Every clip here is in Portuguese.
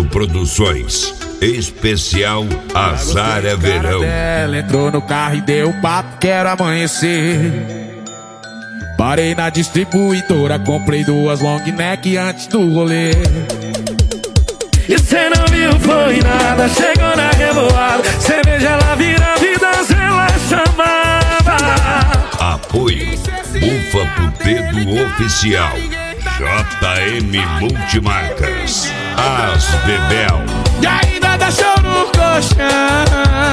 Produções. Especial Azar é Verão. Ela entrou no carro e deu papo, quero amanhecer. Parei na distribuidora, comprei 2 long neck antes do rolê. E cê não viu, foi nada, chegou na revoada. Cerveja, ela vira vidas, ela chamava. Apoio Ufa Putedo Oficial, JM Multimarcas, As Bebel. E ainda dá show no colchão.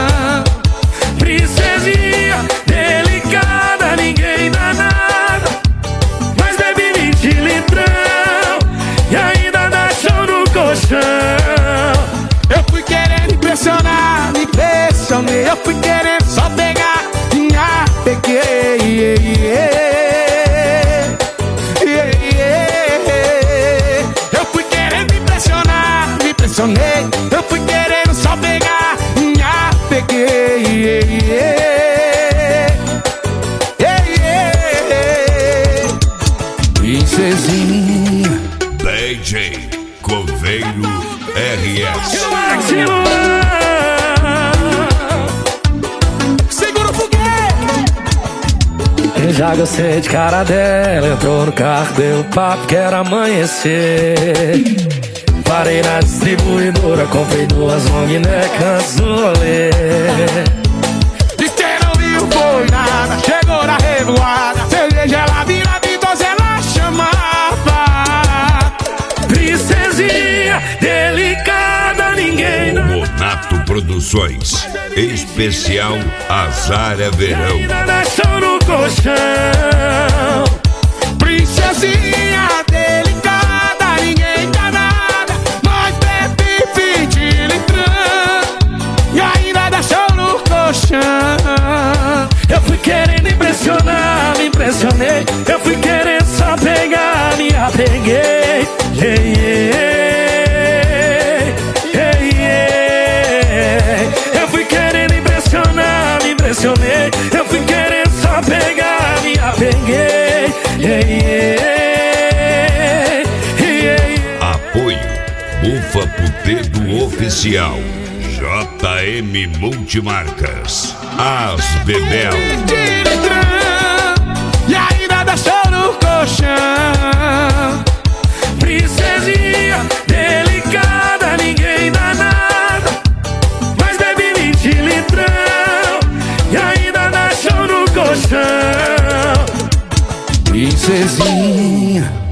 Princesinha, delicada, ninguém dá nada, mas bebe 20 litrão. E ainda dá show no colchão. Eu fui querendo impressionar, me impressionei. Eu fui querendo só pegar, minha peguei. Eu fui querendo impressionar, me impressionei. Eu fui querendo só pegar, minha peguei. Princesinha, DJ Coveiro RS. segura o foguete. Eu já gostei de cara dela, entrou no carro, deu papo, quero amanhecer. Parei na distribuidora, comprei 2 long neck antes do rolê. E cê não viu, foi nada, chegou na revoada. Cerveja, ela vira vidas, ela chamava. Princesinha, delicada, ninguém dá. Bonato Produções. Especial Azar é Verão. Ainda dá show no colchão. Princesinha, delicada, ninguém dá nada, mas bebe 20 litrão. E ainda dá show no colchão. Eu fui querendo impressionar, me impressionei. Eu fui querendo só pegar, me apeguei. Eu fui querendo impressionar, me impressionei. Eu fui querendo só pegar, me apeguei. Apoio Ufa Putedo Oficial, JM Multimarcas, As Bebel. E ainda dá show no colchão. Princesinha, delicada, ninguém dá nada, mas bebe 20 litrão. E ainda dá show no colchão. Princesinha,